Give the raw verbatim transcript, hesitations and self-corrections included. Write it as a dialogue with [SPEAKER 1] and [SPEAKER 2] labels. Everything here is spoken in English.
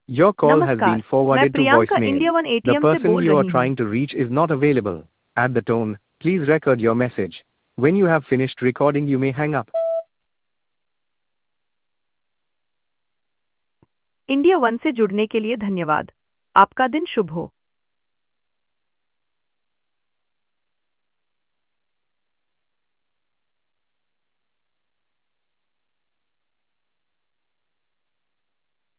[SPEAKER 1] Your call has been
[SPEAKER 2] नमस्कार, मैं
[SPEAKER 1] forwarded to
[SPEAKER 2] Priyanka
[SPEAKER 1] voicemail.
[SPEAKER 2] India one
[SPEAKER 1] The
[SPEAKER 2] ATM से
[SPEAKER 1] person
[SPEAKER 2] बोल
[SPEAKER 1] you are
[SPEAKER 2] रही हूँ।
[SPEAKER 1] trying to reach is not available. At the tone, please record your message. When you have finished recording, you may hang up.
[SPEAKER 2] India one से जुड़ने के लिए धन्यवाद। आपका दिन शुभ हो।